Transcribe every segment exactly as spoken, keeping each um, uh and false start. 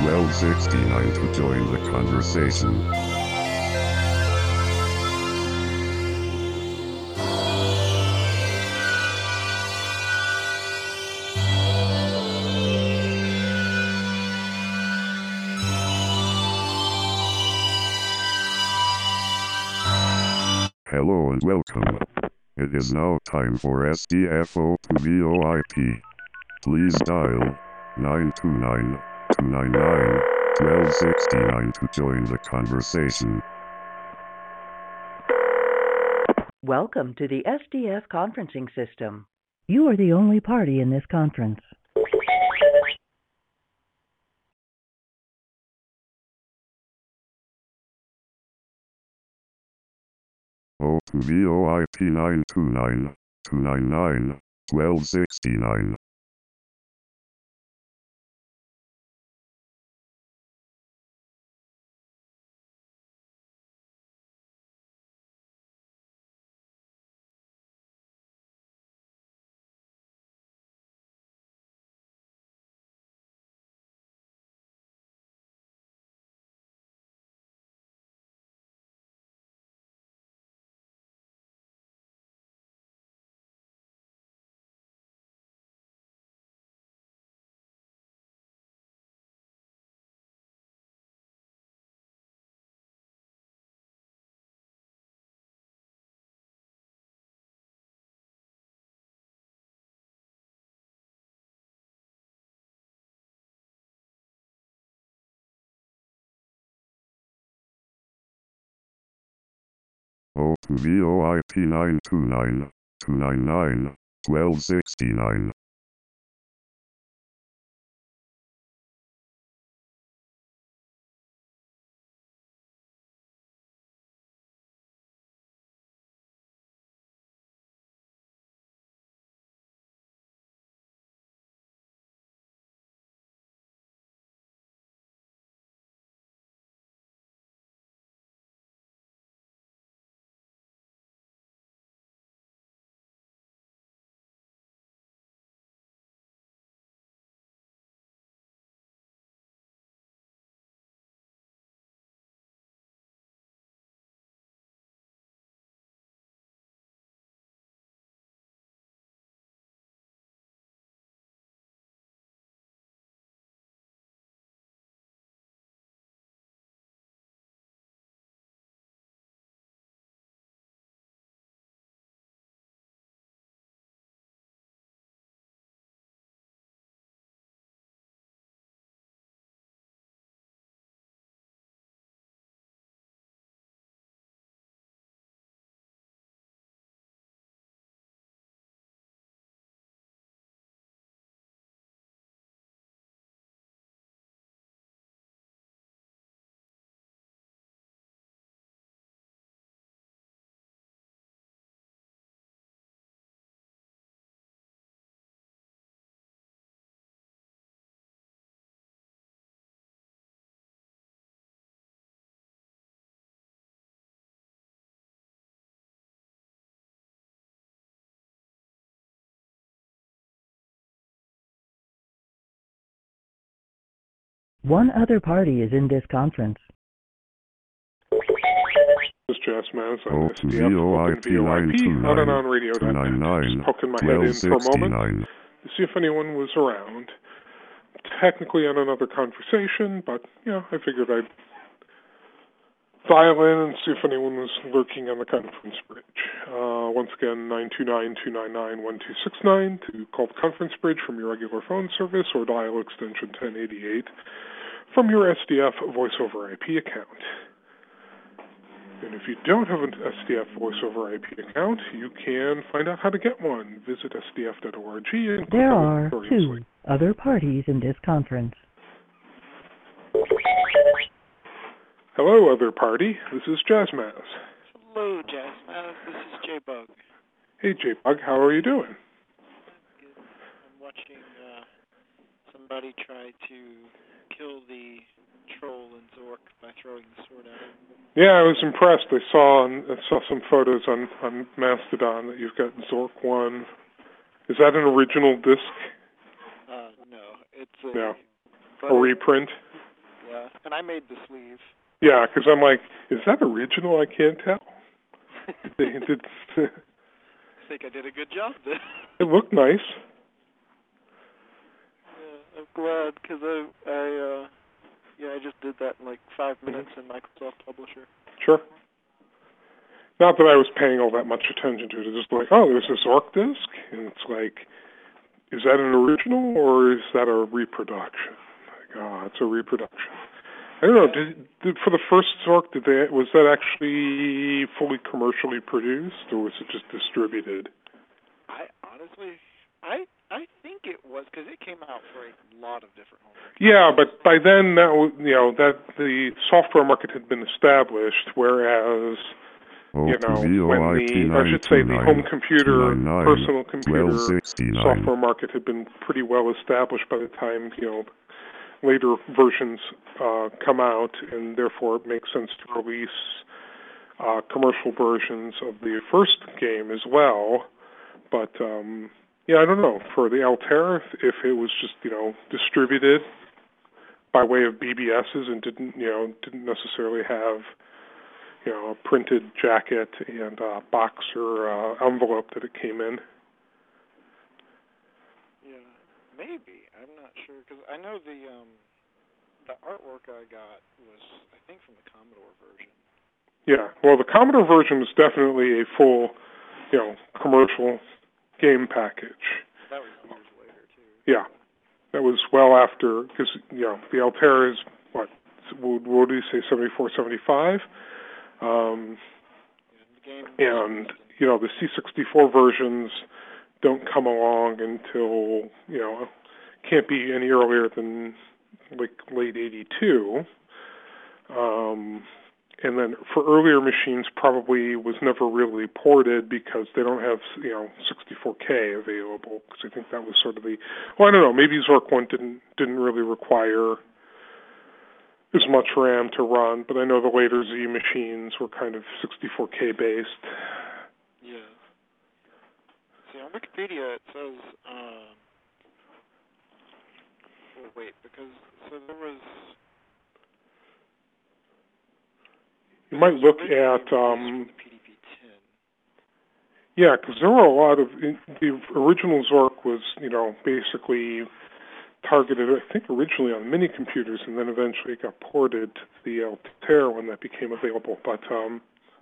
twelve sixty-nine to join the conversation. Hello and welcome. It is now time for S D F O to V O I P. Please dial nine two nine, two nine nine, one two six nine to join the conversation. Welcome to the S D F conferencing system. You are the only party in this conference. O to V O I P nine two nine, two nine nine, one two six nine. O to V O I P nine two nine, two nine nine, one two six nine. One other party is in this conference. This is Jess Maz O on to S D V F, O I open P V O I nine P, two on and nine, on radio two dot nine net. Just nine, poking my head one two in for a six moment nine. to see if anyone was around. Technically on another conversation, but, you know, I figured I'd dial in and see if anyone was lurking on the conference bridge. Uh, once again, nine two nine, two nine nine, one two six nine to call the conference bridge from your regular phone service or dial extension ten eighty-eight from your S D F voice over I P account. And if you don't have an S D F voice over I P account, you can find out how to get one. Visit S D F dot org and click There on are the tutorials two link. other parties in this conference. Hello, other party. This is Jazzmaz. Hello, Jazzmaz. This is J-Bug. Hey, J-Bug. How are you doing? I'm good. I'm watching uh, somebody try to kill the troll in Zork by throwing the sword at him. Yeah, I was impressed. I saw on, I saw some photos on, on Mastodon that you've got Zork one. Is that an original disc? Uh, no, it's a, No. but A reprint? Yeah, and I made the sleeve. Yeah, because I'm like, is that original? I can't tell. they did. I think I did a good job then. It looked nice. Yeah, I'm glad because I, I, uh, yeah, I just did that in like five minutes mm-hmm. in Microsoft Publisher. Sure. Not that I was paying all that much attention to it. It's just like, oh, there's this Zork disc, and it's like, is that an original or is that a reproduction? Like, oh, it's a reproduction. I don't know. Did, did for the first Zork, did they was that actually fully commercially produced, or was it just distributed? I honestly, I I think it was because it came out for a lot of different home. Yeah, but by then that was, you know, that the software market had been established, whereas. You know, when the, I should say, the home computer, personal computer software market had been pretty well established by the time, you know, later versions uh, come out, and therefore it makes sense to release uh, commercial versions of the first game as well. But, um, yeah, I don't know. For the Altair, if it was just, you know, distributed by way of B B Ss and didn't, you know, didn't necessarily have you know, a printed jacket and a box or uh, envelope that it came in. Yeah, maybe. I'm not sure because I know the um, the artwork I got was, I think, from the Commodore version. Yeah, well, the Commodore version was definitely a full, you know, commercial game package. That was years later too. Yeah, that was well after because you know the Altair is what? What, what do you say? seventy-four, seventy-five. Um, and, you know, the C sixty-four versions don't come along until, you know, can't be any earlier than, like, late eighty-two. Um, and then for earlier machines probably was never really ported because they don't have, you know, sixty-four K available, because I think that was sort of the, well, I don't know, maybe Zork one didn't, didn't really require as much RAM to run, but I know the later Z machines were kind of sixty-four K based. Yeah. See, on Wikipedia it says, uh, well, wait, because, so there was... You might look at... Um, the P D P ten. Yeah, because there were a lot of... The original Zork was, you know, basically... targeted, I think, originally on mini computers, and then eventually got ported to the Altair when that became available. But um,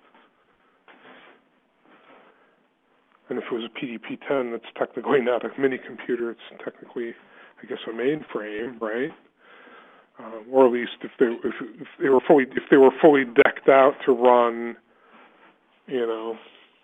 and if it was a P D P ten, that's technically not a mini computer. It's technically, I guess, a mainframe, right? Um, or at least if they if, if they were fully if they were fully decked out to run, you know.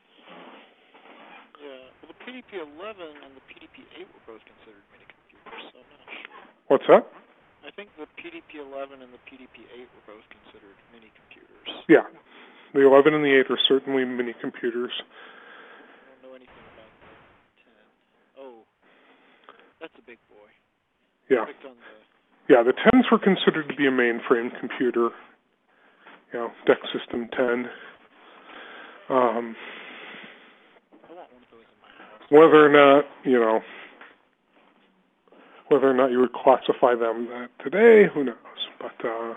Yeah, well, the P D P eleven and the P D P eight were both considered mini computers, so I'm not sure. What's that? I think the P D P eleven and the P D P eight were both considered mini computers. Yeah, the eleven and the eight are certainly mini computers. I don't know anything about the ten. Oh, that's a big boy. Yeah. On the... Yeah, the tens were considered to be a mainframe computer. You know, Deck System ten. Um, I want one of those in my house. Whether or not, you know, whether or not you would classify them that today, who knows? But uh,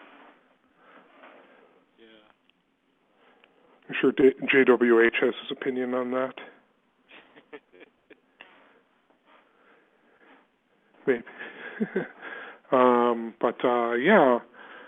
yeah, I'm sure D- J W H has his opinion on that. Maybe. um, but uh, yeah,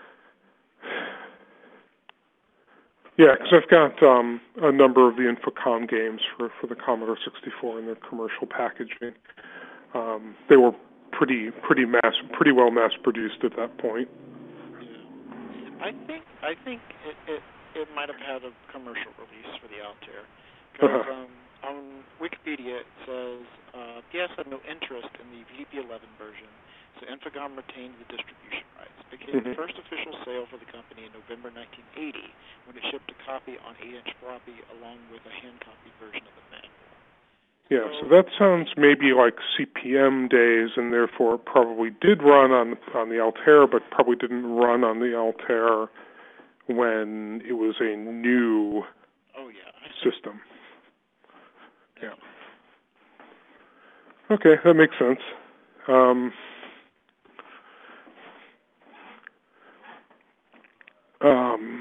yeah, because I've got um, a number of the Infocom games for, for the Commodore sixty-four in their commercial packaging. Um, they were pretty pretty mass pretty well mass produced at that point. Yeah, I think I think it it, it might have had a commercial release for the Altair because uh-huh. um, on Wikipedia it says uh, P S had no interest in the P D P eleven version, so Infocom retained the distribution rights. It became mm-hmm. the first official sale for the company in November nineteen eighty when it shipped a copy on eight inch floppy along with a hand copied version of the manual. Yeah, so that sounds maybe like C P M days, and therefore it probably did run on on the Altair, but probably didn't run on the Altair when it was a new oh, yeah. system. Yeah. Okay, that makes sense. Um, Um,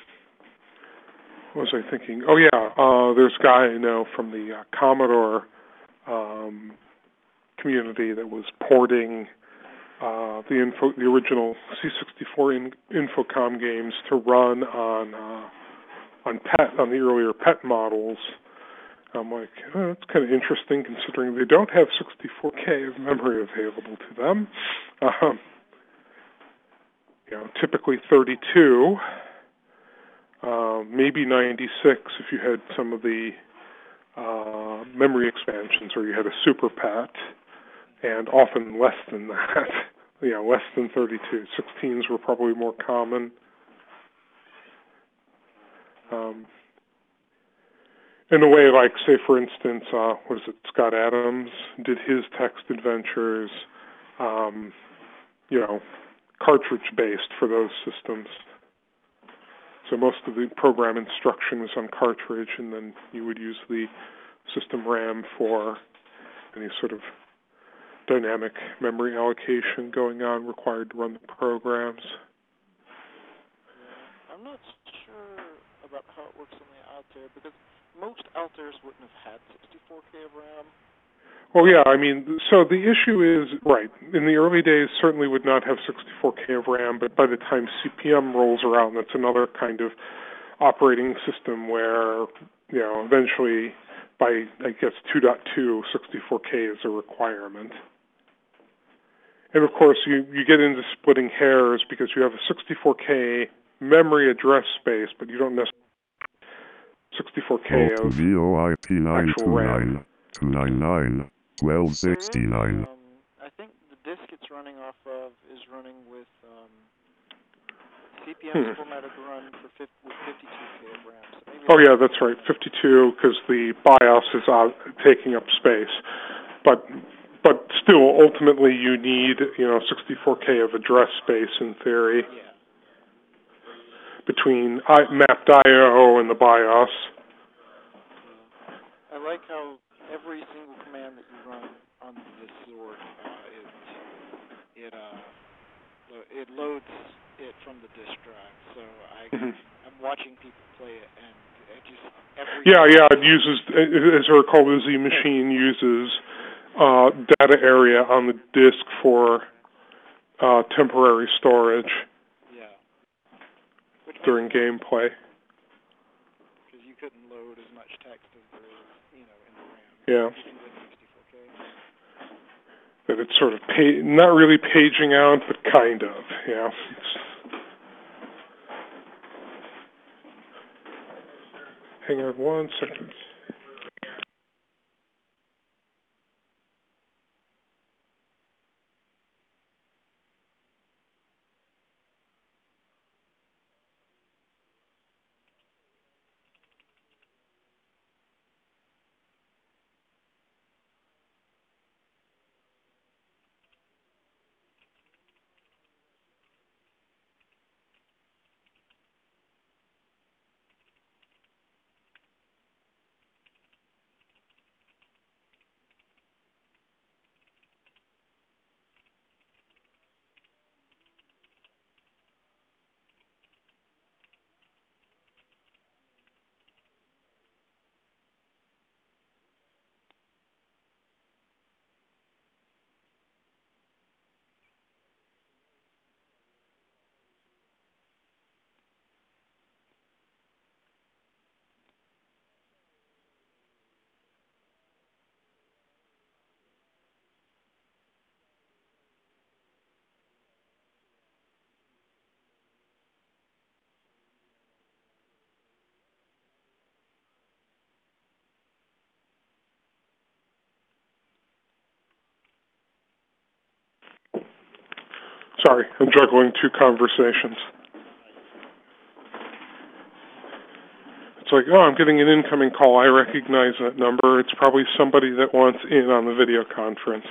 what was I thinking? Oh yeah, uh, there's a guy I know from the uh, Commodore um, community that was porting uh, the info, the original C sixty-four in, Infocom games to run on uh, on PET, on the earlier PET models. I'm like, oh, that's kind of interesting considering they don't have sixty-four K of memory available to them. Um, you know, typically thirty-two, uh, maybe ninety-six if you had some of the uh, memory expansions or you had a super PET, and often less than that. You know, less than thirty-two. sixteens were probably more common. Um, in a way, like, say, for instance, uh, what is it, Scott Adams did his text adventures, um, you know, cartridge-based for those systems. So most of the program instruction was on cartridge, and then you would use the system RAM for any sort of dynamic memory allocation going on required to run the programs. Yeah, I'm not sure about how it works on the Altair, because most Altairs wouldn't have had sixty-four K of RAM. Well, yeah, I mean, so the issue is, right, in the early days certainly would not have sixty-four K of RAM, but by the time C P M rolls around, that's another kind of operating system where, you know, eventually by, I guess, two point two, sixty-four K is a requirement. And of course, you, you get into splitting hairs because you have a sixty-four K memory address space, but you don't necessarily sixty-four K of V O I P nine actual two RAM. nine two nine nine twelve sixty-nine. Um, I think the disk it's running off of is running with um, C P M's Hmm. formatted to run for fifty, with fifty-two K of RAM. So maybe Oh yeah, that's right, fifty-two, because the BIOS is uh, taking up space. But but still, ultimately, you need, you know, sixty-four K of address space in theory Yeah. between I, mapped I O and the BIOS. Yeah. I like how every single command that you run on this Zorg, uh, it it uh lo- it loads it from the disk drive. So I Mhm. I'm watching people play it, and it just every Yeah, yeah, it uses, as I recall, the Z machine uses uh, data area on the disk for uh, temporary storage yeah. Which during gameplay. because you couldn't load as much text as there is, you know, in the RAM. Yeah. Even with sixty-four K. That it's sort of pa- not really paging out, but kind of. Yeah. It's, hang on one second. Sorry, I'm juggling two conversations. It's like, oh, I'm getting an incoming call. I recognize that number. It's probably somebody that wants in on the video conference.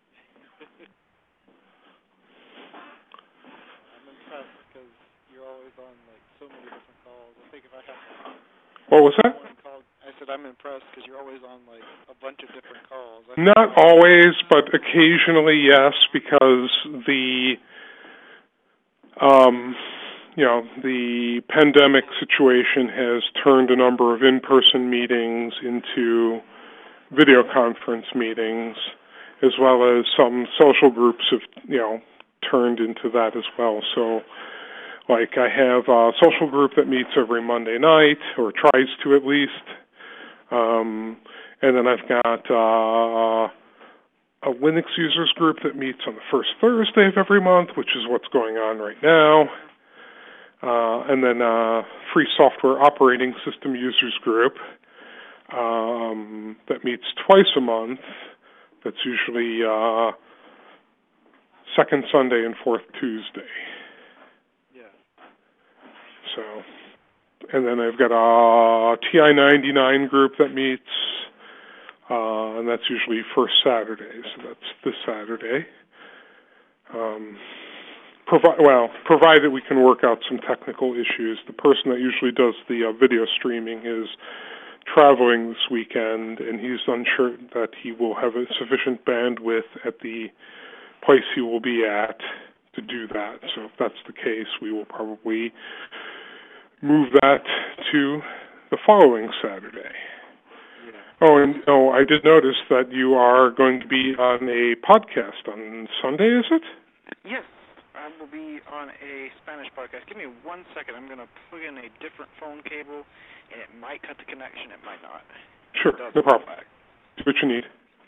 I'm impressed because you're always on like so many different calls. I think if I had What was that? one call, I said I'm impressed because you're always on like a bunch of different calls. I Not always, but occasionally, yes, because the um, you know, the pandemic situation has turned a number of in-person meetings into video conference meetings, as well as some social groups have, you know, turned into that as well. So, like, I have a social group that meets every Monday night, or tries to at least. Um, and then I've got uh, a Linux users group that meets on the first Thursday of every month, which is what's going on right now. Uh, and then a free software operating system users group um, that meets twice a month. That's usually uh, second Sunday and fourth Tuesday. Yeah. So, and then I've got a T I ninety-nine group that meets, uh, and that's usually first Saturday. So that's this Saturday. Um, Provi- well, provided we can work out some technical issues. The person that usually does the uh, video streaming is traveling this weekend, and he's unsure that he will have a sufficient bandwidth at the place he will be at to do that. So if that's the case, we will probably move that to the following Saturday. Oh, and oh, I did notice that you are going to be on a podcast on Sunday, is it? Yes. I will be on a Spanish podcast. Give me one second. I'm going to plug in a different phone cable, and it might cut the connection. It might not. Sure, no problem. Do what you need.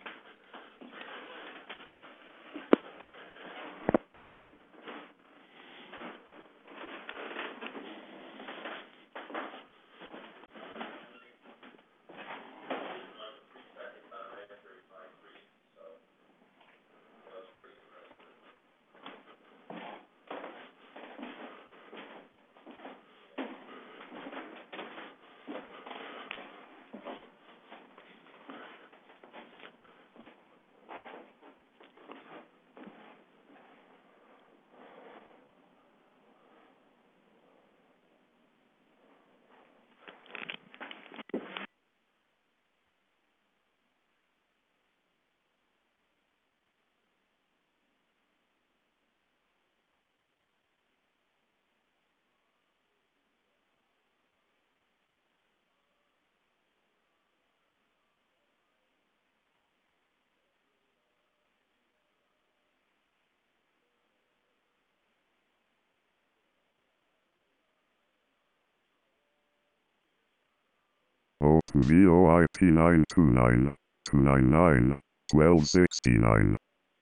O two V O I P nine two nine, two nine nine, twelve sixty-nine.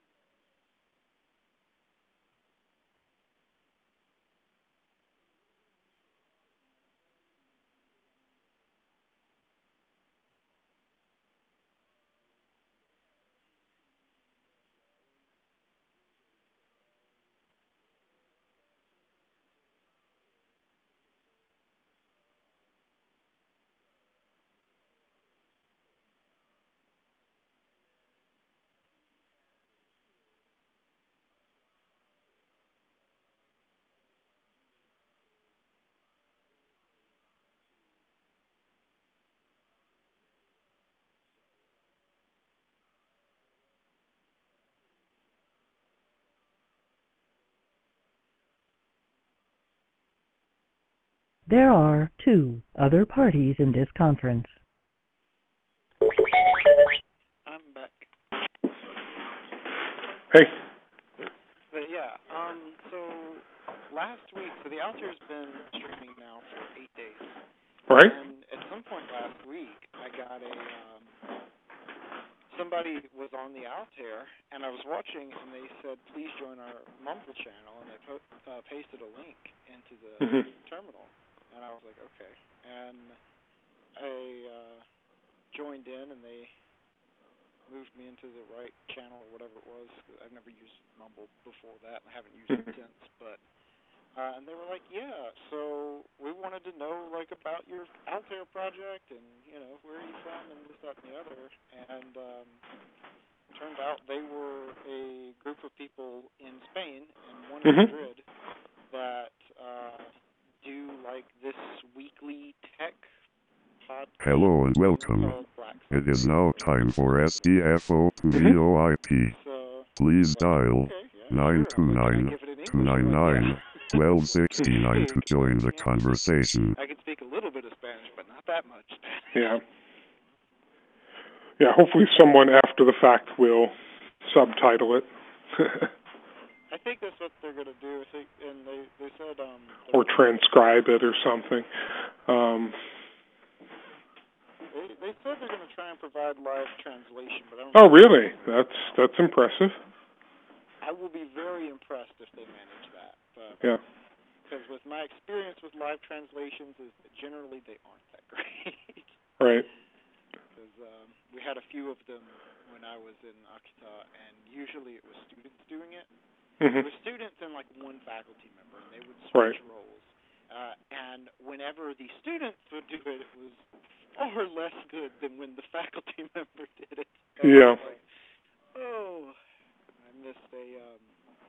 There are two other parties in this conference. I'm back. Hey. But yeah, um, so last week, so the Altair's been streaming now for eight days. Right. And at some point last week, I got a, um, somebody was on the Altair, and I was watching, and they said, please join our Mumble channel, and they po- uh, pasted a link into the Mm-hmm. terminal. And I was like, okay. And I uh, joined in, and they moved me into the right channel or whatever it was. I've never used Mumble before that, and I haven't used it since. But uh, and they were like, yeah, so we wanted to know like about your Altair project, and you know where are you from, and this, that, and the other. And um, turned out they were a group of people in Spain and one in Mm-hmm. Madrid that uh, do like this weekly tech podcast. Hello and welcome. It is now time for S D F O two V O I P. So, Please uh, dial okay, yeah, nine two sure. Can I nine, give it in two English? nine Like, nine, yeah. twelve sixty-nine to join the conversation. I can speak a little bit of Spanish, but not that much. Yeah. Yeah, hopefully someone after the fact will subtitle it. I think that's what they're going to do. I think, and they, they said... Um, or transcribe it or something. Um, they, they said they're going to try and provide live translation, but I don't Oh, really? That's that's impressive. I will be very impressed if they manage that. But, yeah. Because with my experience with live translations is that generally they aren't that great. Right. Because um, we had a few of them when I was in Akita, and usually it was students doing it. Mm-hmm. It was students and like one faculty member, and they would switch right. roles. Uh, and whenever the students would do it, it was far less good than when the faculty member did it. And yeah. Like, oh, I missed a um,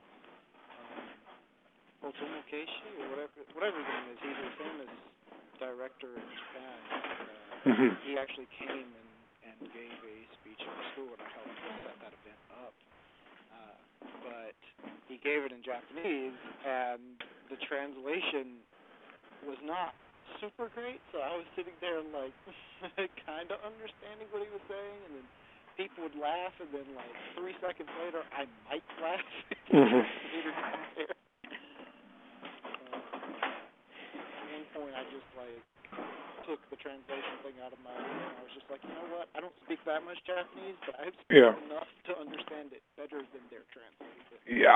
um, Otomo Keishi or whatever, whatever his name is. He's a famous director in Japan. Uh, mm-hmm. He actually came and, and gave a speech at the school, and I helped set that event up. Uh, but he gave it in Japanese, and the translation was not super great, so I was sitting there like kind of understanding what he was saying, and then people would laugh, and then like three seconds later I might laugh. mm-hmm. there. Uh, at one point I just like took the translation thing out of my ear, and I was just like, you know what, I don't speak that much Japanese, but I speak yeah. enough to understand it better than their translation. Yeah.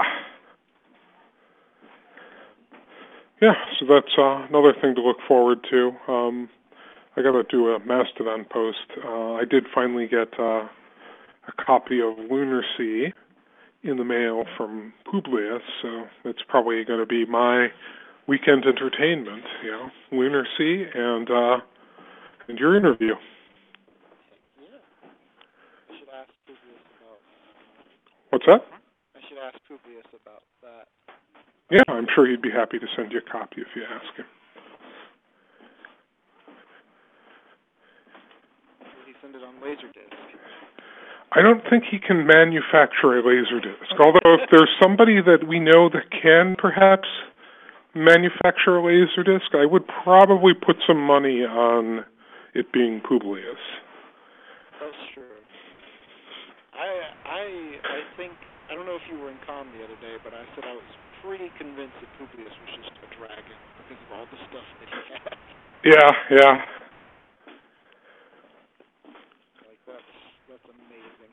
Yeah, so that's uh, another thing to look forward to. Um, I got to do a Mastodon post. Uh, I did finally get uh, a copy of Lunar Sea in the mail from Publius, so it's probably going to be my weekend entertainment, you know, Lunar Sea and uh, and your interview. Yeah. I should ask Publius about... What's that? I should ask Publius about that. Yeah, I'm sure he'd be happy to send you a copy if you ask him. Will he send it on Laserdisc? I don't think he can manufacture a Laserdisc, although if there's somebody that we know that can perhaps manufacture a Laserdisc, I would probably put some money on it being Publius. That's true. I I I think, I don't know if you were in comm the other day, but I said I was pretty convinced that Publius was just a dragon because of all the stuff that he had. Yeah, yeah. Like, that's, that's amazing.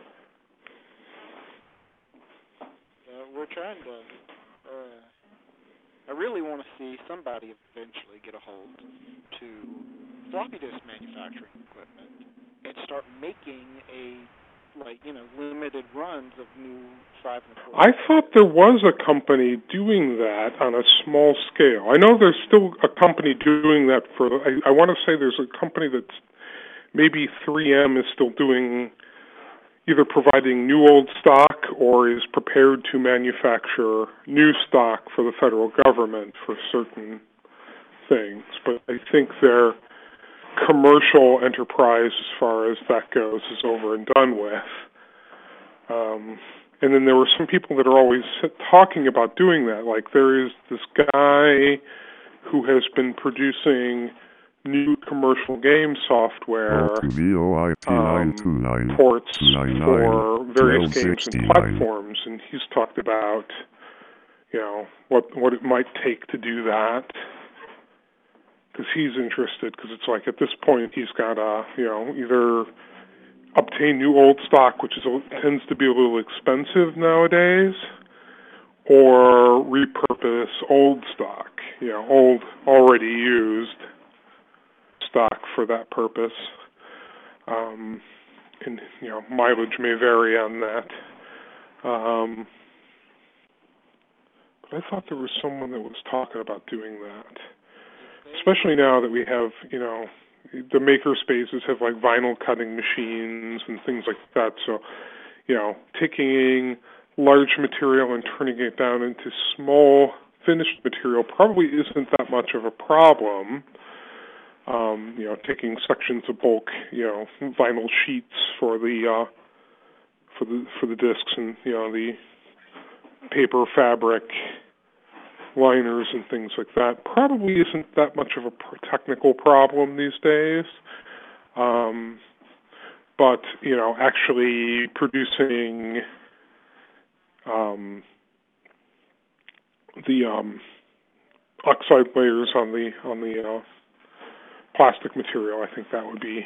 Uh, we're trying to, uh, I really want to see somebody eventually get a hold to floppy disk manufacturing equipment and start making a, like, you know, limited runs of new five and a quarter. I thought there was a company doing that on a small scale. I know there's still a company doing that for, I, I want to say there's a company that's, maybe three M is still doing, either providing new old stock or is prepared to manufacture new stock for the federal government for certain things. But I think their commercial enterprise, as far as that goes, is over and done with. Um, and then there were some people that are always talking about doing that. Like there is this guy who has been producing new commercial game software um, ports for various games and platforms, and he's talked about, you know, what what it might take to do that. Because he's interested, because it's like at this point he's got to, you know, either obtain new old stock, which is tends to be a little expensive nowadays, or repurpose old stock, you know, old, already used stock for that purpose. Um, and, you know, mileage may vary on that. Um, but I thought there was someone that was talking about doing that. Especially now that we have, you know, the maker spaces have like vinyl cutting machines and things like that. So, you know, taking large material and turning it down into small finished material probably isn't that much of a problem. Um, you know, taking sections of bulk, you know, vinyl sheets for the uh, for the for the discs and, you know, the paper fabric liners and things like that probably isn't that much of a technical problem these days. Um, but, you know, actually producing um, the um, oxide layers on the on the uh, plastic material, I think that would be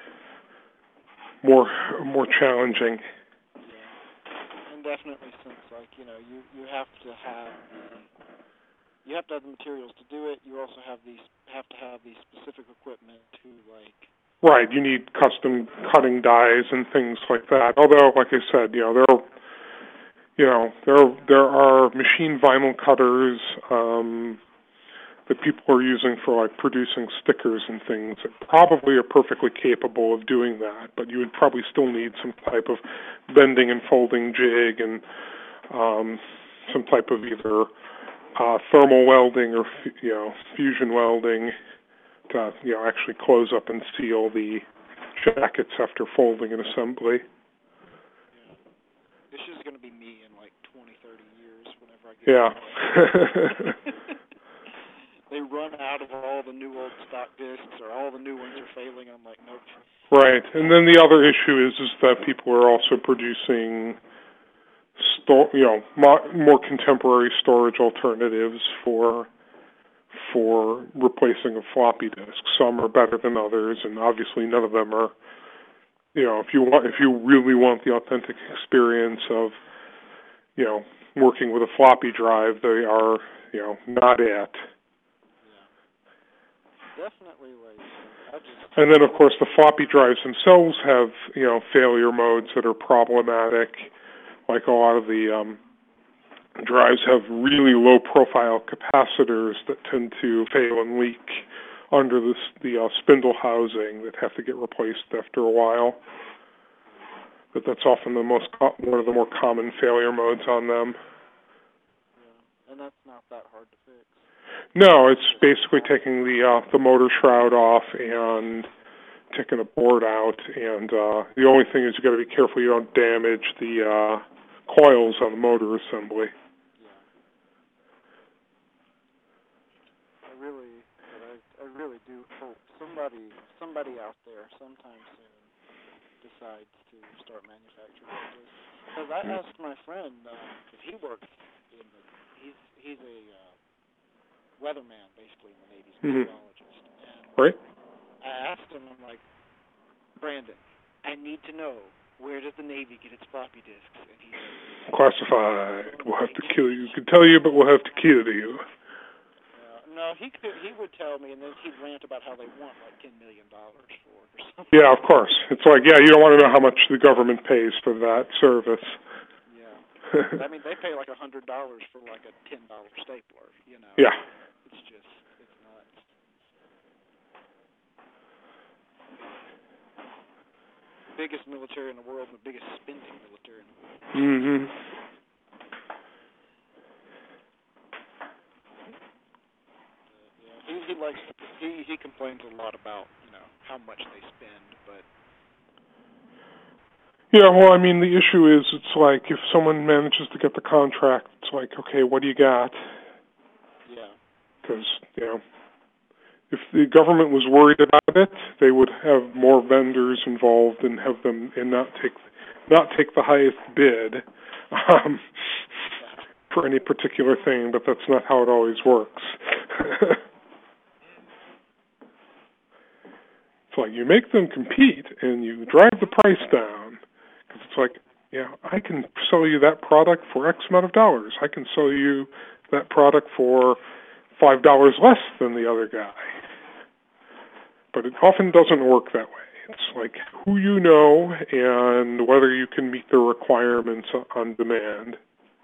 more more challenging. Yeah, and definitely since, like, you know, you, you have to have the you have to have the materials to do it. You also have these have to have the specific equipment to, like. Right, you need custom cutting dies and things like that. Although, like I said, you know, there are, you know, there there are machine vinyl cutters um, that people are using for like producing stickers and things that probably are perfectly capable of doing that. But you would probably still need some type of bending and folding jig and um, some type of either uh, thermal welding or you know fusion welding to, you know, actually close up and seal the jackets after folding and assembly. Yeah. This is going to be me in like twenty, thirty years whenever I get Yeah. They run out of all the new old stock discs or all the new ones are failing. I'm like, nope. Right. And then the other issue is is that people are also producing sto- you know, mo- more contemporary storage alternatives for for replacing a floppy disk. Some are better than others, and obviously none of them are, you know, if you want, if you really want the authentic experience of, you know, working with a floppy drive, they are, you know, not it. Yeah. Definitely, like, I just... And then, of course, the floppy drives themselves have, you know, failure modes that are problematic, like a lot of the um, drives have really low-profile capacitors that tend to fail and leak under this, the uh, spindle housing that have to get replaced after a while. But that's often the most co- one of the more common failure modes on them. Yeah, and that's not that hard to fix. No, it's basically taking the uh, the motor shroud off and taking a board out, and uh, the only thing is you got to be careful you don't damage the uh, coils on the motor assembly. I really, but I, I really do hope somebody, somebody out there, sometime soon, decides to start manufacturing this. Because I asked my friend, because um, he works in the, he's he's a uh, weatherman basically in the Navy, he's a Mm-hmm. meteorologist. And Right. I asked him, I'm like, Brandon, I need to know, where does the Navy get its floppy disks? And he said, classified. We'll have to kill you. We can tell you, but we'll have to kill you. No, he could. He would tell me, and then he'd rant about how they want like ten million dollars for it or something. Yeah, of course. It's like, yeah, you don't want to know how much the government pays for that service. Yeah, I mean, they pay like a hundred dollars for like a ten dollar stapler. You know. Yeah. It's just, it's nuts. The biggest military in the world, and the biggest spending military in the world. Mm-hmm. He, he likes to, he he complains a lot about, you know, how much they spend, but Yeah, well, I mean, the issue is, it's like, if someone manages to get the contract, it's like, okay, what do you got? yeah, Because, you know, if the government was worried about it, they would have more vendors involved and have them, and not take, not take the highest bid um, for any particular thing, but that's not how it always works. It's like, you make them compete, and you drive the price down. Because it's like, yeah, I can sell you that product for X amount of dollars. I can sell you that product for five dollars less than the other guy. But it often doesn't work that way. It's like who you know and whether you can meet the requirements on demand.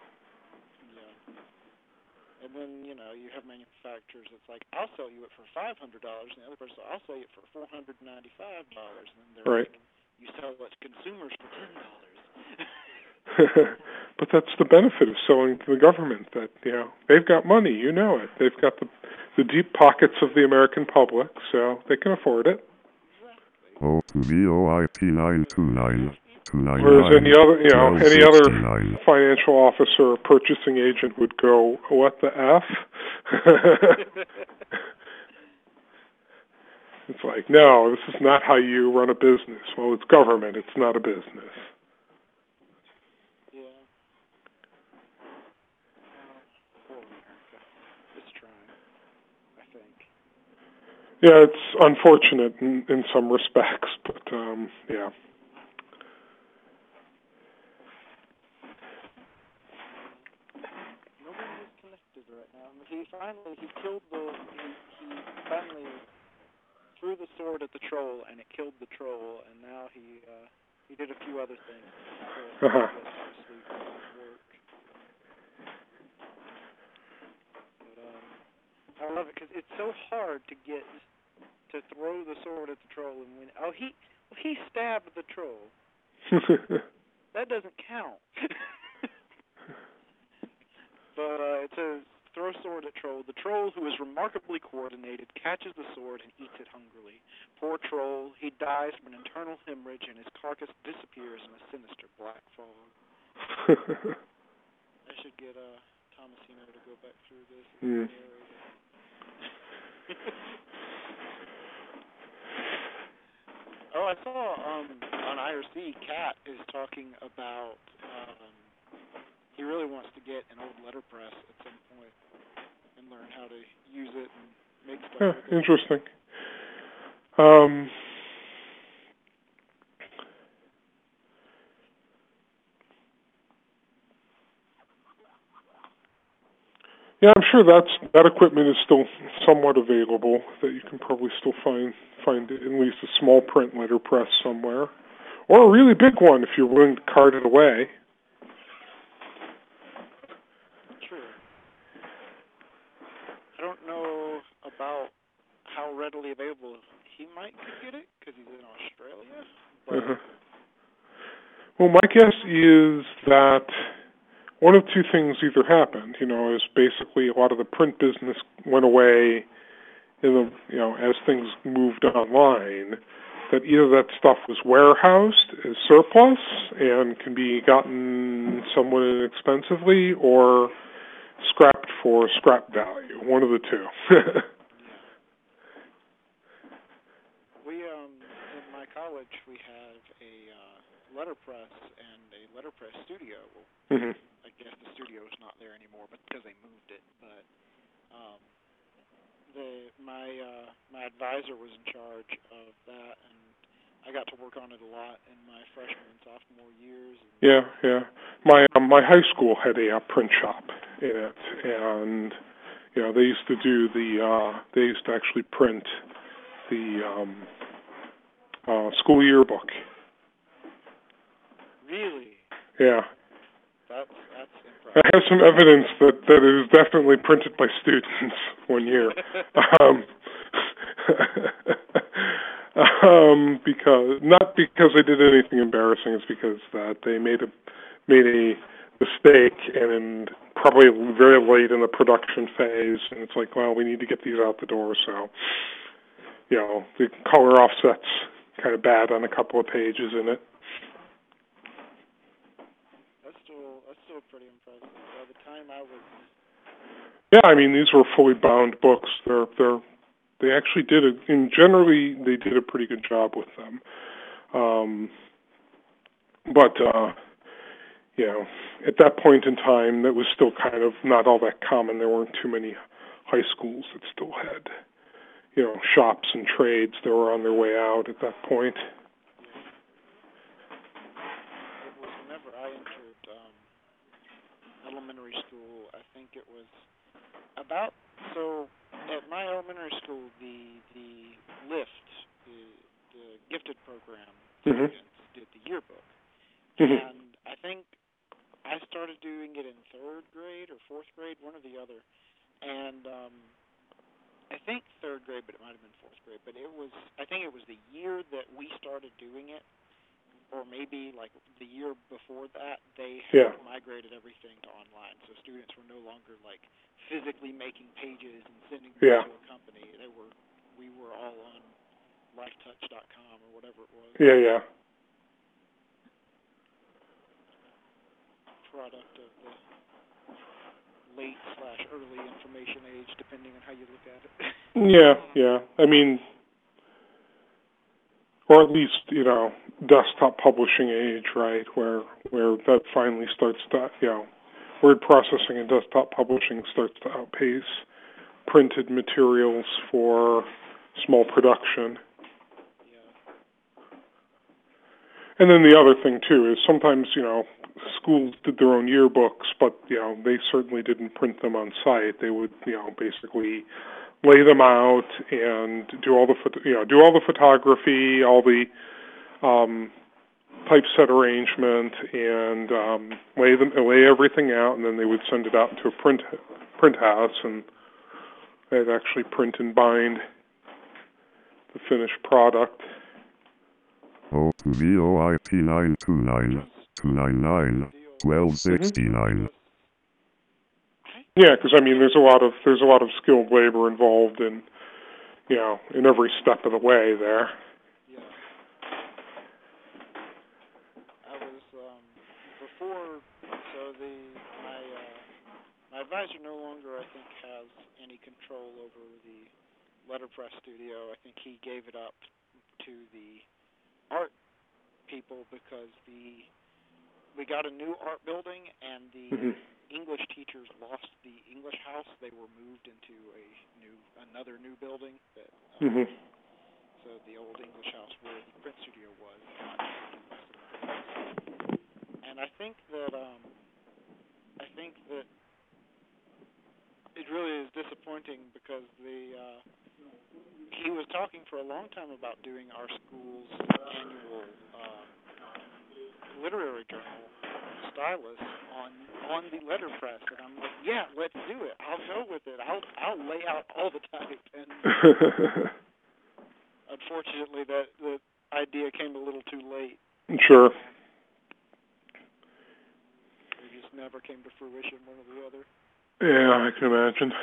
yeah. And then, you know, you have manufacturers that's like, I'll sell you it for five hundred dollars, and the other person, I'll sell you it for four hundred ninety-five dollars. And then they're Right. like, you sell it to consumers for ten dollars. But that's the benefit of selling to the government, that, you know, they've got money, you know it. They've got the the deep pockets of the American public, so they can afford it. O to V O I P nine two nine two nine Whereas nine any other, you know, twelve any other sixty-nine. financial officer or purchasing agent would go, what the F? It's like, no, this is not how you run a business. Well, it's government. It's not a business. Yeah. Uh, poor America. It's trying, I think. Yeah, it's unfortunate in, in some respects, but um, yeah. Nobody is connected right now. He finally, he killed the, he, he finally threw the sword at the troll, and it killed the troll, and now he, uh, he did a few other things. So Uh-huh. I guess obviously won't work. But, um, I love it, because it's so hard to get, to throw the sword at the troll and win. Oh, he, well, he stabbed the troll. That doesn't count. But uh, it says, throw sword at troll. The troll, who is remarkably coordinated, catches the sword and eats it hungrily. Poor troll, he dies from an internal hemorrhage, and his carcass disappears in a sinister black fog. I should get uh, Thomasino to go back through this and mm. narrate it. Oh, I saw um, on I R C, Kat is talking about um, he really wants to get an old letterpress at some point and learn how to use it and make stuff Yeah, with it. interesting. Um, yeah, I'm sure that's that equipment is still somewhat available. That you can probably still find find at least a small print letterpress somewhere, or a really big one if you're willing to cart it away. True. I don't know about how readily available he might could get it because he's in Australia. But Uh-huh. Well, my guess is that one of two things either happened. You know, is basically a lot of the print business went away in the you know as things moved online. That either that stuff was warehoused as surplus and can be gotten somewhat inexpensively, or scrapped for scrap value. One of the two. yeah. We um in my college we have a uh, letterpress and a letterpress studio. Well, mm-hmm. I guess the studio is not there anymore, but because they moved it. But um, the my uh, my advisor was in charge of that, and I got to work on it a lot in my freshman and sophomore years. And yeah, yeah. My um, my high school had a uh, print shop in it, and you know they used to do the uh, they used to actually print the um, uh, school yearbook. Really? Yeah. That's that's impressive. I have some evidence that, that it was definitely printed by students one year. um, um, because not because they did anything embarrassing, it's because that they made a made a mistake and in probably very late in the production phase, and it's like, well, we need to get these out the door, so you know the color offset's kind of bad on a couple of pages in it. That's still that's still pretty impressive. By the time I was Yeah, I mean these were fully bound books. They're they're they actually did it. And generally, they did a pretty good job with them. Um, but uh, you know, at that point in time, that was still kind of not all that common. There weren't too many high schools that still had you know shops and trades that were on their way out at that point. It was whenever I entered um, elementary school. I think it was about so at my elementary school, the the LIFT, the, the gifted program Mm-hmm. students did the yearbook, Mm-hmm. and I think I started doing it in third grade or fourth grade, one or the other, and um, I think third grade, but it might have been fourth grade. But it was I think it was the year that we started doing it. Or maybe like the year before that, they had Yeah. migrated everything to online. So students were no longer like physically making pages and sending them Yeah. to a company. They were, we were all on lifetouch dot com or whatever it was. Yeah, yeah. Product of the late slash early information age, you look at it. Yeah, yeah. I mean, or at least, you know, desktop publishing age, right, where where that finally starts to, you know, word processing and desktop publishing starts to outpace printed materials for small production. Yeah. And then the other thing, too, is sometimes, you know, schools did their own yearbooks, but, you know, they certainly didn't print them on site. They would, you know, basically lay them out and do all the, you know, do all the photography, all the um, typeset arrangement, and um, lay them, lay everything out, and then they would send it out to a print print house, and they'd actually print and bind the finished product. O to V O I P nine two nine, two nine nine, twelve sixty-nine. Yeah, because I mean, there's a lot of there's a lot of skilled labor involved in, you know, in every step of the way there. Yeah. I was um, before, so the my uh, my advisor no longer, I think, has any control over the letterpress studio. I think he gave it up to the art people because the we got a new art building and the Mm-hmm. English teachers lost the English house. They were moved into a new another new building that um, Mm-hmm. so the old English house where the print studio was got and I think that um I think that it really is disappointing because the uh, he was talking for a long time about doing our school's annual uh, literary journal, Stylus, on on the letterpress, and I'm like, yeah, let's do it. I'll go with it. I'll I'll lay out all the type. And unfortunately, that the idea came a little too late. Sure. It just never came to fruition, one or the other. Yeah, I can imagine.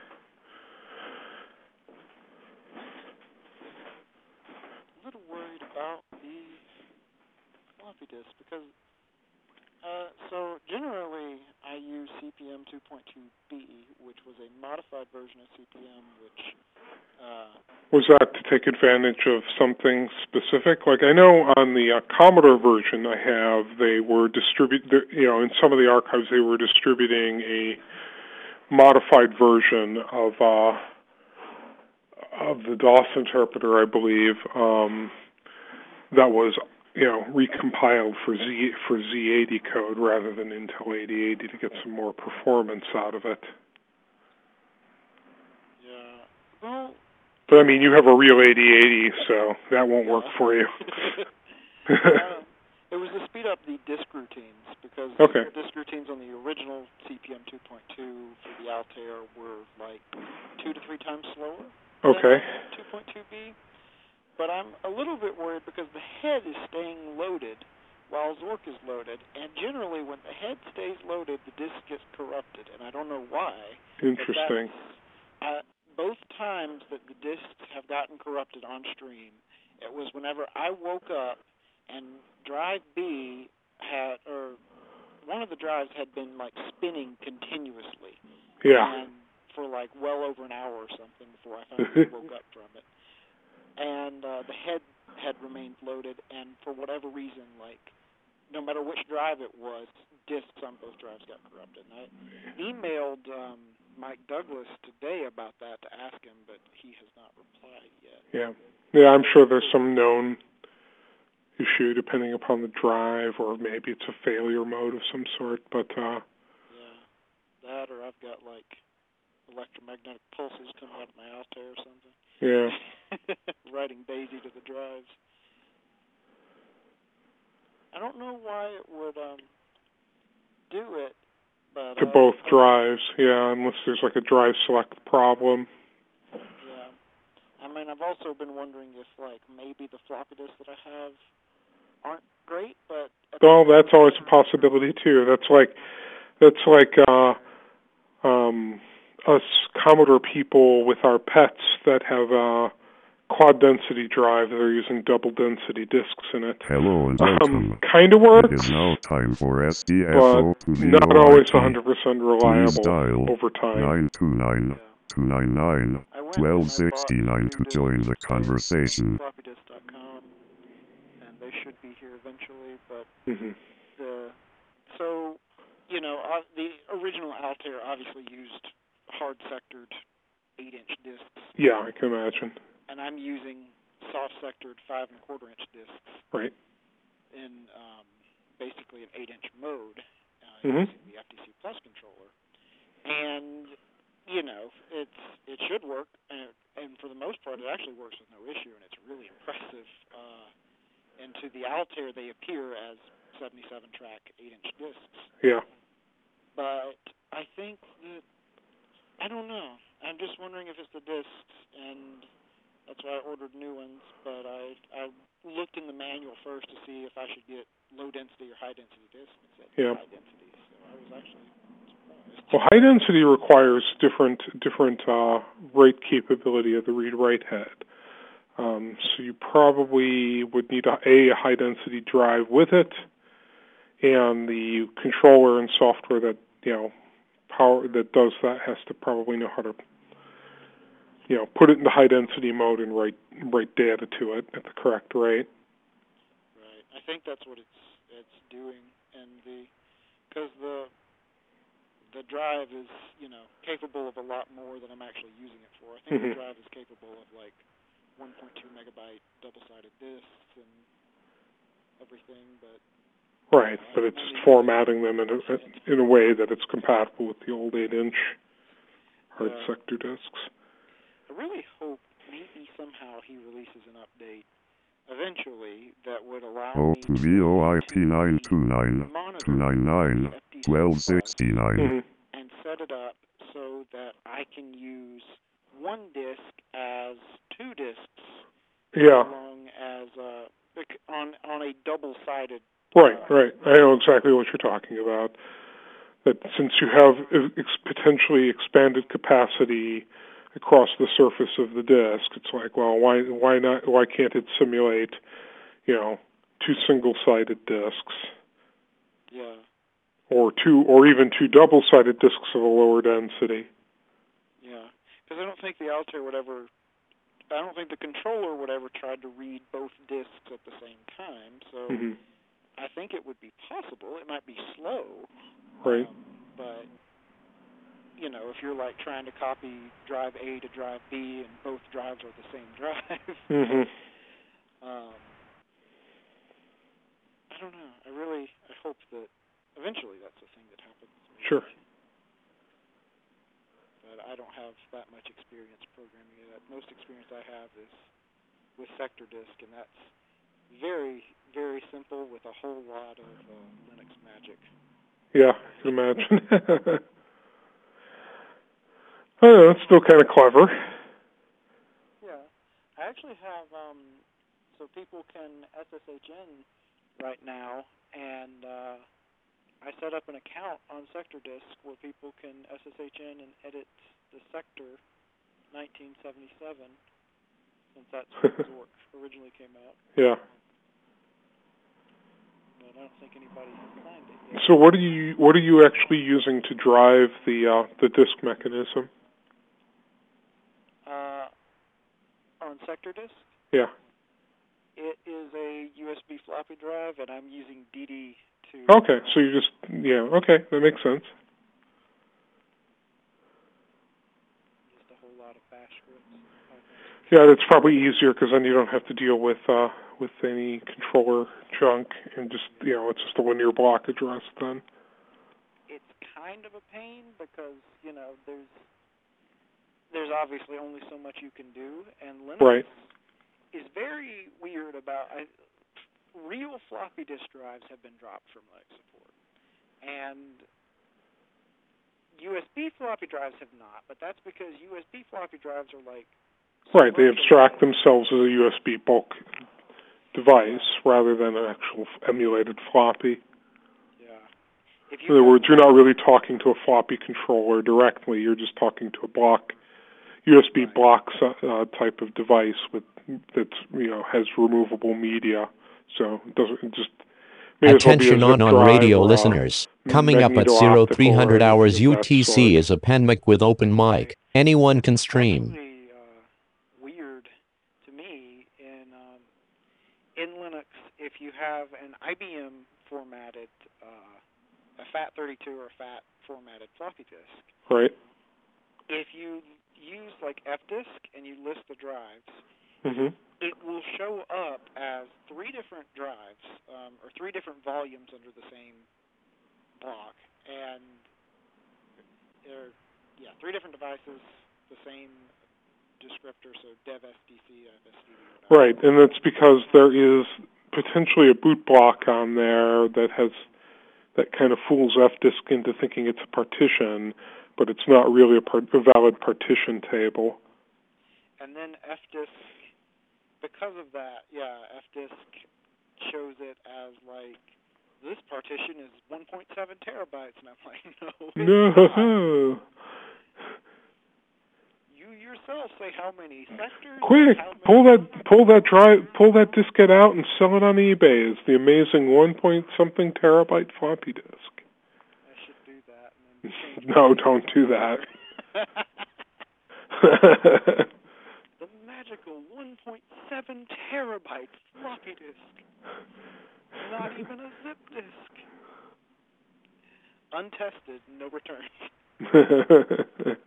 A little worried about the floppy disk because uh, so generally I use C P M two point two B, which was a modified version of C P M, which uh, was that to take advantage of something specific? Like I know on the uh, Commodore version I have, they were distribute, you know, in some of the archives they were distributing a modified version of uh, of the DOS interpreter, I believe, um, that was, you know, recompiled for Z for Z eighty code rather than Intel eighty eighty to get some more performance out of it. Yeah. Well. But I mean, you have a real eighty eighty, so that won't Yeah. work for you. uh, it was to speed up the disk routines because okay. the disk routines on the original C P M two point two for the Altair were like two to three times slower. Okay. two point two B. But I'm a little bit worried because the head is staying loaded while Zork is loaded, and generally when the head stays loaded, the disk gets corrupted, and I don't know why. Interesting. Uh, both times that the disks have gotten corrupted on stream, it was whenever I woke up and drive B had, or one of the drives had been like spinning continuously. Yeah. And for like well over an hour or something before I finally woke up from it. And uh, the head had remained loaded, and for whatever reason, like, no matter which drive it was, disks on both drives got corrupted. And I emailed um, Mike Douglas today about that to ask him, but he has not replied yet. Yeah. Yeah, I'm sure there's some known issue depending upon the drive, or maybe it's a failure mode of some sort, but... Uh, yeah, that or I've got, like, electromagnetic pulses coming out of my Altair or something. Yeah. Writing BASI to the drives. I don't know why it would um, do it, but... To uh, both drives, yeah, unless there's like a drive select problem. Yeah. I mean, I've also been wondering if, like, maybe the floppy disks that I have aren't great, but... Well, that's always a possibility, too. That's like, that's like, uh, um... us Commodore people with our pets that have a quad density drive that are using double density disks in it. Hello and welcome. Um, kind of works. It is now time for S D F but O to not always one hundred percent reliable over time. nine two nine, two nine nine, twelve sixty-nine to join the conversation. floppy disk dot com, and they should be here eventually, but Mm-hmm. the, so, you know, uh, the original Altair obviously used hard-sectored eight-inch discs. Yeah, I can imagine. And I'm using soft-sectored five and a quarter inch discs. Right. In um, basically an eight-inch mode uh, Mm-hmm. using the F T C Plus controller, and you know it's it should work, and, and for the most part it actually works with no issue, and it's really impressive. Uh, and to the Altair they appear as seventy-seven track eight-inch discs. Yeah. But I think that I don't know. I'm just wondering if it's the discs, and that's why I ordered new ones. But I I looked in the manual first to see if I should get low density or high density discs. It said Yeah. high density, so I was actually surprised. Well, high density requires different different uh, rate capability of the read-write head. Um, so you probably would need a, a high density drive with it, and the controller and software that you know power that does that has to probably know how to you know put it into high density mode and write write data to it at the correct rate. Right. I think that's what it's it's doing, and the because the the drive is you know capable of a lot more than I'm actually using it for. I think Mm-hmm. the drive is capable of like one point two megabyte double-sided discs and everything, but Right, but it's just formatting them in a, in a way that it's compatible with the old eight-inch hard Yeah. sector discs. I really hope maybe somehow he releases an update eventually that would allow O me to V O I P to nine two nine, monitor two nine nine, the F T C twelve Plus sixty-nine. Mm-hmm. and set it up so that I can use one disc as two discs, Yeah, as long as uh, bec- on on a double-sided. right, uh, right. I know exactly what you're talking about. That since you have ex- potentially expanded capacity across the surface of the disk, it's like, well, why why not? Why can't it simulate, you know, two single-sided disks, Yeah. or two, or even two double-sided disks of a lower density? Yeah, because I don't think the Altair would ever, I don't think the controller would ever try to read both discs at the same time, so Mm-hmm. I think it would be possible. It might be slow, Right. um, but, you know, if you're, like, trying to copy drive A to drive B and both drives are the same drive, Mm-hmm. um, I don't know. I really, I hope that eventually that's a thing that happens. Maybe. Sure. But I don't have that much experience programming it. Most experience I have is with Sector Disk, and that's very, very simple with a whole lot of uh, Linux magic. Yeah, I can imagine. I don't know, it's still kind of clever. Yeah. I actually have, um, so people can S S H in right now, and uh, I set up an account on Sector Disk where people can S S H in and edit the Sector nineteen seventy-seven, since that's when Zork originally came out. Yeah. But I don't think anybody has signed it yet. So what are you what are you actually using to drive the uh, the disk mechanism? Uh, on Sector Disk, Yeah. it is a U S B floppy drive, and I'm using D D to... Okay, so you just yeah, okay, that makes sense. Just a whole lot of bash scripts. Yeah, that's probably easier because then you don't have to deal with uh, with any controller junk and just you know it's just a linear block address then. It's kind of a pain because you know there's there's obviously only so much you can do, and Linux Right. is very weird about. I, real floppy disk drives have been dropped from Linux support, and U S B floppy drives have not. But that's because U S B floppy drives are like Right, they abstract themselves as a U S B bulk device rather than an actual emulated floppy. Yeah. If In other words, you're not really talking to a floppy controller directly. You're just talking to a block, U S B Right. block uh, type of device with that you know has removable media. So it doesn't it just may as well be a Attention zip on on drive radio or a listeners. Coming up at magneto-optical three hundred or hours anything of that U T C sort. is a pandemic with open mic. Anyone can stream. Actually, uh, weird to me in um, in Linux if you have an I B M formatted, uh, a FAT thirty-two or a FAT formatted floppy disk. Right. If you use like fdisk and you list the drives, Mm-hmm. it will show up as three different drives um, or three different volumes under the same block, and they're yeah three different devices, the same descriptor, so dev S D C, F S D D. Right, and that's because there is potentially a boot block on there that has that kind of fools fdisk into thinking it's a partition, but it's not really a, part, a valid partition table. And then fdisk, because of that, yeah, fdisk shows it as like, this partition is one point seven terabytes, and I'm like, no, it's No. not. You yourself say how many sectors. Quick, how many pull that, pull that drive, pull that diskette out and sell it on eBay. It's the amazing one point something terabyte floppy disk. I should do that. And then change No, don't do that. The magical one point seven terabyte floppy disk. Not even a zip disk. Untested, no return.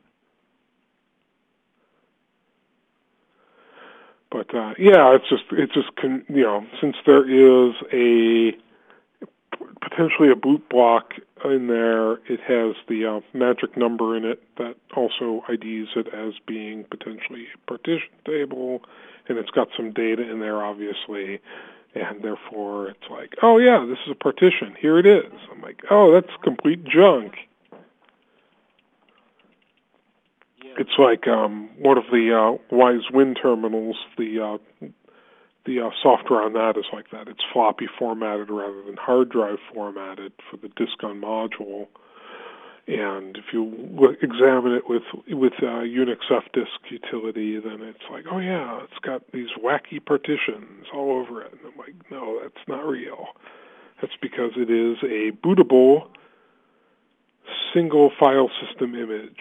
But uh, yeah, it's just it's just con- you know, since there is a potentially a boot block in there, it has the uh, magic number in it that also I Ds it as being potentially a partition table, and it's got some data in there, obviously, and therefore it's like, oh yeah, this is a partition. Here it is. I'm like, oh, that's complete junk. It's like um, one of the uh, Wise Wind terminals. The uh, the uh, software on that is like that. It's floppy formatted rather than hard drive formatted for the disk on module. And if you look, examine it with with uh, Unix fdisk utility, then it's like, oh yeah, it's got these wacky partitions all over it. And I'm like, no, that's not real. That's because it is a bootable single file system image.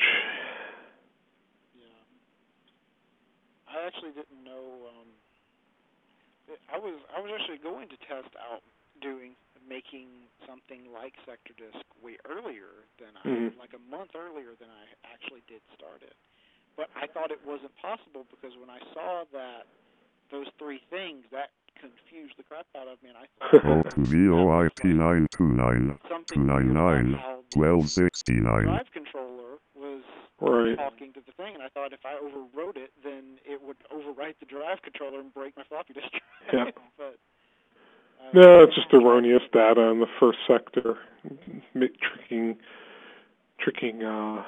I actually didn't know. Um, I was I was actually going to test out doing making something like Sector Disk way earlier than I Mm-hmm. like a month earlier than I actually did start it. But I thought it wasn't possible because when I saw that those three things, that confused the crap out of me, and I thought O to V O I P nine two nine two nine nine twelve sixty-nine. drive controller was Right. talking to the thing, and I thought if I overwrote it, then it would overwrite the drive controller and break my floppy disk. Yeah. But uh, No, it's just erroneous data in the first sector, tricking, tricking uh,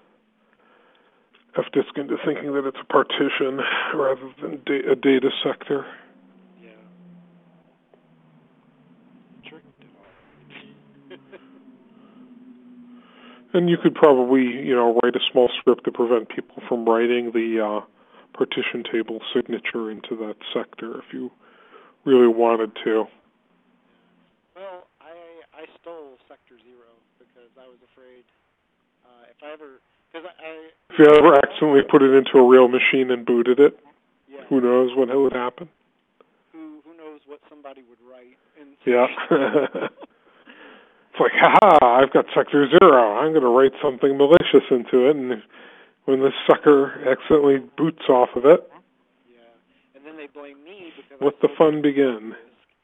fdisk into thinking that it's a partition rather than da- a data sector. yeah, tricked it all. And you could probably, you know, write a small script to prevent people from writing the uh, partition table signature into that sector if you really wanted to. Well, I I stole Sector Zero because I was afraid uh, if I ever because I, I If you ever accidentally put it into a real machine and booted it, yeah who knows what would happen? who who knows what somebody would write in Yeah. It's like, haha, I've got Sector Zero. I'm going to write something malicious into it, and when this sucker accidentally boots off of it, yeah, and then they blame me because let I the fun begin.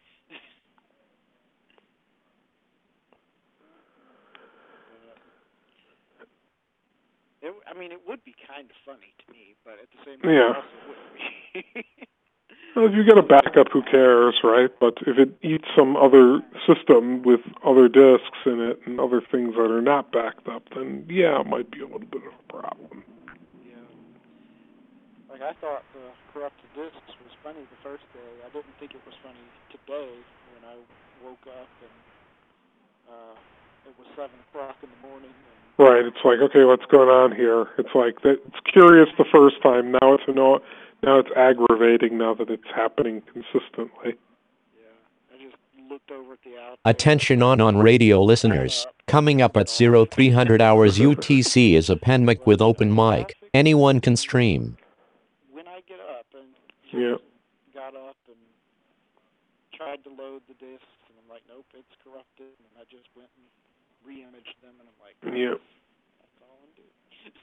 It, I mean, it would be kind of funny to me, but at the same time, Yeah. it also wouldn't be. Well, if you get a backup, who cares, right? But if it eats some other system with other disks in it and other things that are not backed up, then yeah, it might be a little bit of a problem. Yeah. Like, I thought the corrupted disks was funny the first day. I didn't think it was funny today when I woke up and uh, it was seven o'clock in the morning. And right. It's like, okay, what's going on here? It's like, that, it's curious the first time. Now it's anno- Now it's aggravating now that it's happening consistently. yeah, I just looked looked over at the Altair. Attention on on radio listeners. Coming up at zero three hundred hours U T C is a Penmic with open mic. Anyone can stream. When I get up and Yeah. got up and tried to load the discs, and I'm like, nope, it's corrupted. And I just went and re-imaged them, and I'm like, Yeah. that's all I'm doing.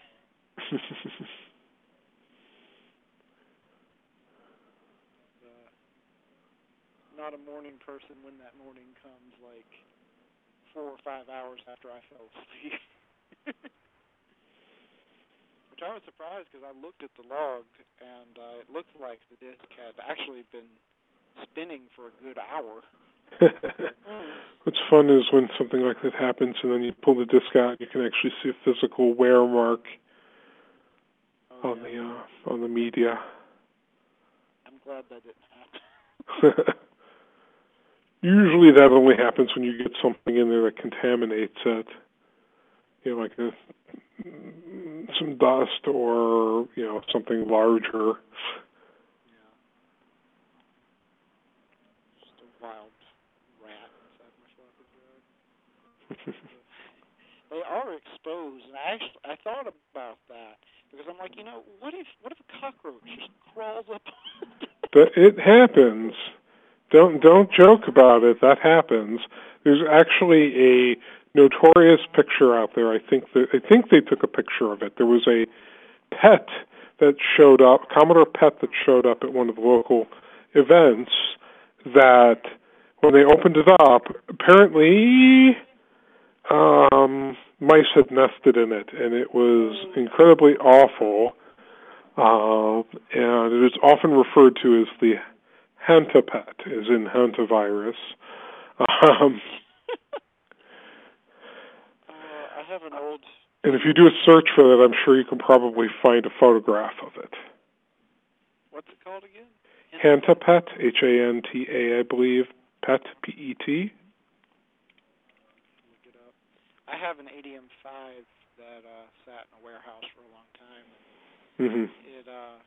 uh, not a morning person when that morning comes, like four or five hours after I fell asleep. Which I was surprised because I looked at the log, and uh, it looked like the disc had actually been spinning for a good hour. What's fun is when something like that happens, and then you pull the disc out, you can actually see a physical wear mark oh, on yeah. the uh, on the media. I'm glad that didn't happen. Usually, that only happens when you get something in there that contaminates it. You know, like a, some dust or you know something larger. Yeah. Just a wild rat inside my floppy drive. They are exposed, and I actually I thought about that because I'm like, you know, what if what if a cockroach just crawls up? But it happens. Don't don't joke about it. That happens. There's actually a notorious picture out there. I think that I think they took a picture of it. There was a pet that showed up, Commodore Pet that showed up at one of the local events. That when they opened it up, apparently um, mice had nested in it, and it was incredibly awful. Uh, and it is often referred to as the Hantapet, as in hantavirus. Um, uh, I have an old... and if you do a search for that, I'm sure you can probably find a photograph of it. What's it called again? Hantapet, H A N T A, I believe. Pet, P E T. Look it up. I have an A D M five that uh, sat in a warehouse for a long time. Mm-hmm. It uh,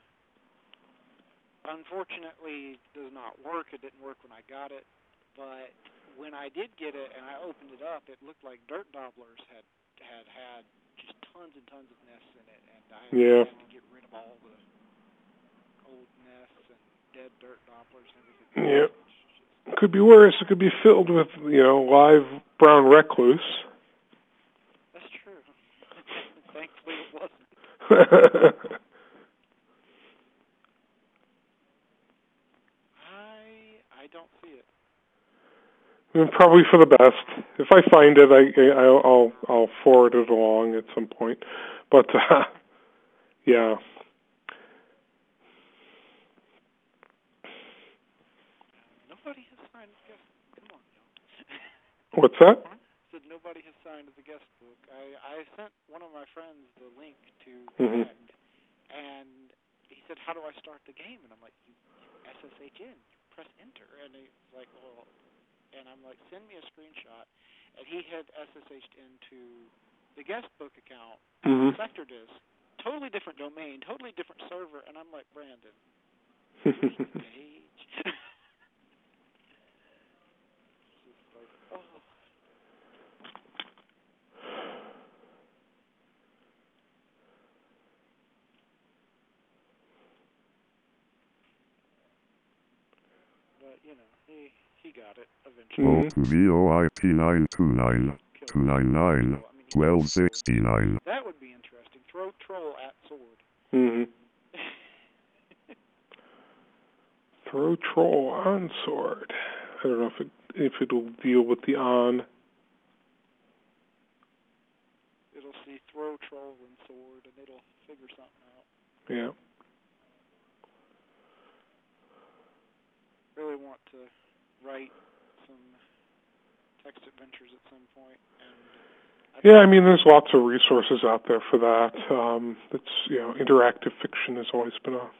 unfortunately does not work. It didn't work when I got it, but when I did get it and I opened it up, it looked like dirt dobblers had had had just tons and tons of nests in it, and I Yeah. had to get rid of all the old nests and dead dirt dobblers and everything. Yeah. It could be worse. It could be filled with, you know, live brown recluse. That's true. Thankfully it wasn't. I I don't see it. And probably for the best. If I find it, I, I I'll I'll forward it along at some point. But uh, yeah. Nobody has signed the guest. Come on, y'all. What's that? Said nobody has signed the guest book. I I sent one of my friends the link to Mm-hmm. connect, and he said, "How do I start the game?" And I'm like, "You S S H in, you press enter." And he's like, "Well," and I'm like, "Send me a screenshot." And he had S S H'd into the guest book account, Mm-hmm. Sector Disk, totally different domain, totally different server, and I'm like, "Brandon, page." Just like, oh. But, you know, he he got it eventually. Mhm. O to V O I P nine two nine two nine nine twelve sixty-nine. That would be interesting. Throw troll at sword. Mm-hmm. Throw troll on sword. I don't know if it if it'll deal with the on. It'll see throw troll and sword, and it'll figure something out. Yeah. Really want to write some text adventures at some point, and Yeah, I mean, there's lots of resources out there for that. Um, it's you know, interactive fiction has always been a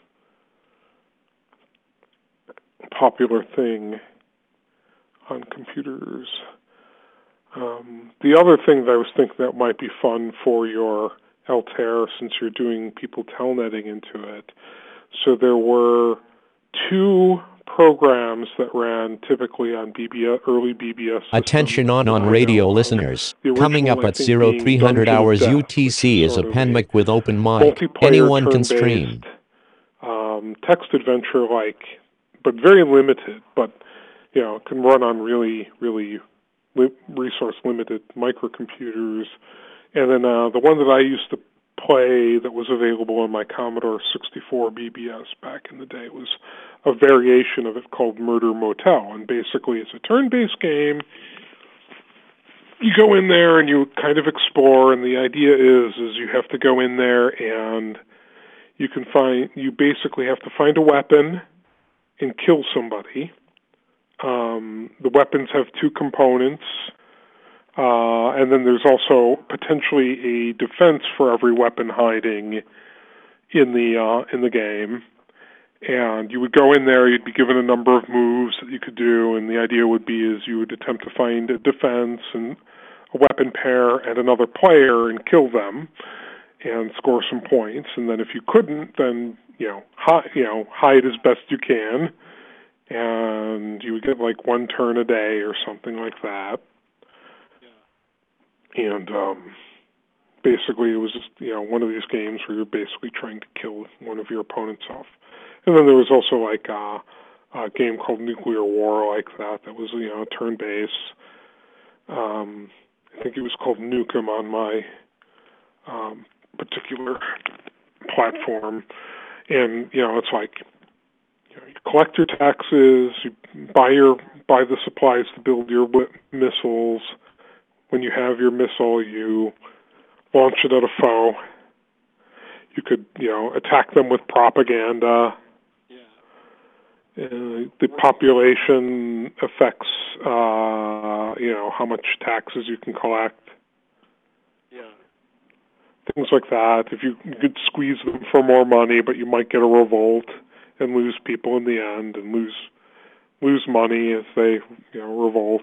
popular thing on computers. Um, the other thing that I was thinking that might be fun for your Altair, since you're doing people telnetting into it. So there were two programs that ran typically on B B S, early B B S systems. Attention on on I radio know, uh, listeners. the Coming original, up I at think, zero being three hundred Dungeon of hours Death, U T C which is a sort of Penmic with open mic. multiplayer, Anyone can turn-based, stream. Um, text adventure-like, but very limited. But you know, can run on really, really li- resource-limited microcomputers. And then uh, the one that I used to play that was available on my Commodore sixty-four B B S back in the day was a variation of it called Murder Motel. And basically it's a turn-based game. You go in there and you kind of explore, and the idea is is you have to go in there and you can find, you basically have to find a weapon and kill somebody. Um, the weapons have two components. Uh, and then there's also potentially a defense for every weapon hiding in the uh, in the game. And you would go in there, you'd be given a number of moves that you could do, and the idea would be is you would attempt to find a defense and a weapon pair and another player and kill them and score some points. And then if you couldn't, then you know hi- you know hide as best you can, and you would get like one turn a day or something like that. And um, basically, it was just you know one of these games where you're basically trying to kill one of your opponents off. And then there was also like uh, a game called Nuclear War, like that. That was you know turn-based. Um, I think it was called Nukem on my um, particular platform. And you know, it's like you, know, you collect your taxes, you buy your buy the supplies to build your w- missiles. When you have your missile, you launch it at a foe. You could, you know, attack them with propaganda. Yeah. Uh, the population affects, uh, you know, how much taxes you can collect. Yeah. Things like that. If you, you could squeeze them for more money, but you might get a revolt and lose people in the end, and lose lose money if they, you know, revolt.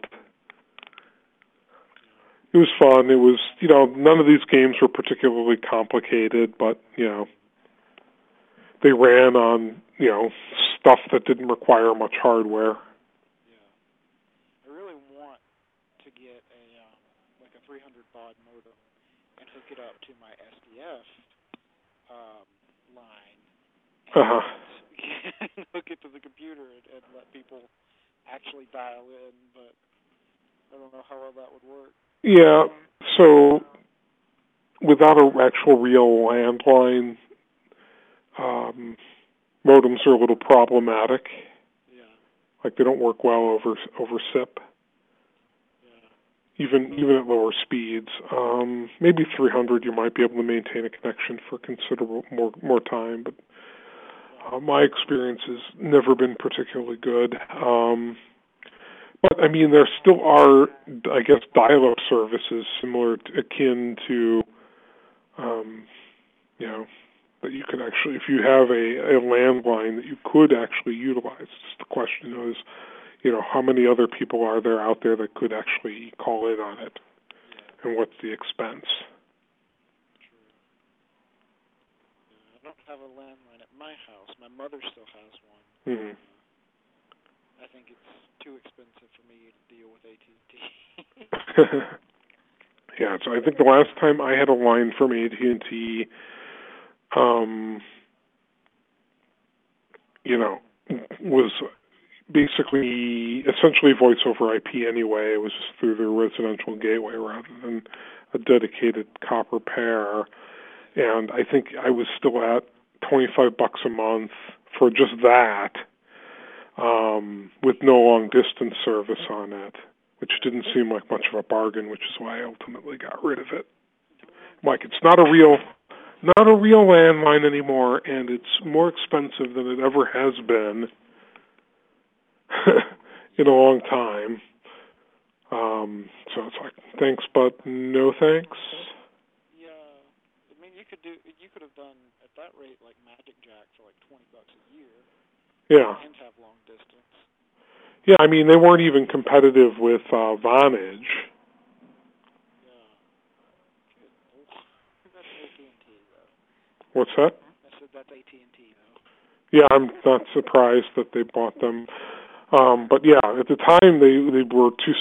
It was fun. It was, you know, none of these games were particularly complicated, but, you know, they ran on, you know, stuff that didn't require much hardware. Yeah. I really want to get a, um, like a three hundred baud modem and hook it up to my S D F um, line and Uh-huh. hook it to the computer and, and let people actually dial in, but I don't know how well that would work. Yeah, so without an actual real landline, um, modems are a little problematic. Yeah. Like they don't work well over over S I P. Yeah. Even even at lower speeds. Um, maybe three hundred you might be able to maintain a connection for considerable more more time, but uh, my experience has never been particularly good. Um, But, I mean, there still are, I guess, dial-up services similar, to, akin to, um, you know, that you could actually, if you have a, a landline that you could actually utilize. Just the question is, you know, how many other people are there out there that could actually call in on it? And what's the expense? I don't have a landline at my house. My mother still has one. Mm-hmm. I think it's too expensive for me to deal with A T and T. Yeah, so I think the last time I had a line from A T and T, um, you know, was basically essentially voice over I P anyway. It was just through their residential gateway rather than a dedicated copper pair. And I think I was still at twenty-five bucks a month for just that. Um, with no long-distance service on it, which didn't seem like much of a bargain, which is why I ultimately got rid of it. Like, it's not a real, not a real landline anymore, and it's more expensive than it ever has been in a long time. Um, so it's like, thanks, but no thanks. Yeah, I mean, you could do, you could have done at that rate like Magic Jack for like twenty bucks a year. Yeah. And have long distance. Yeah, I mean, they weren't even competitive with uh, Vonage. Yeah. That's A T and T, though. What's that? I said that's A T and T, though. Yeah, I'm not surprised that they bought them. Um, but yeah, at the time they, they were too